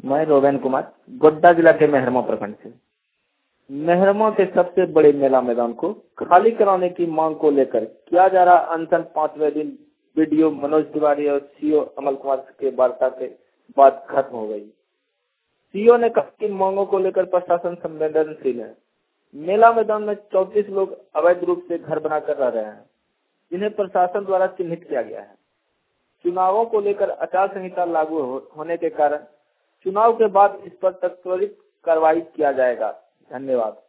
मैं रोवेन कुमार गोड्डा जिला के मेहरमा प्रखंड से। मेहरमा के सबसे बड़े मेला मैदान को खाली कराने की मांग को लेकर किया जा रहा अनशन 5वें दिन वीडियो मनोज तिवारी और सीओ अमल कुमार के वार्ता के बाद खत्म हो गई। सीओ ने कहा कि मांगों को लेकर प्रशासन संवेदनशील है। मेला मैदान में 34 लोग अवैध रूप से घर बनाकर रह रहे हैं, जिन्हें प्रशासन द्वारा चिन्हित किया गया है। चुनावों को लेकर आचार संहिता लागू होने के कारण चुनाव के बाद इस पर त्वरित कार्रवाई किया जाएगा। धन्यवाद।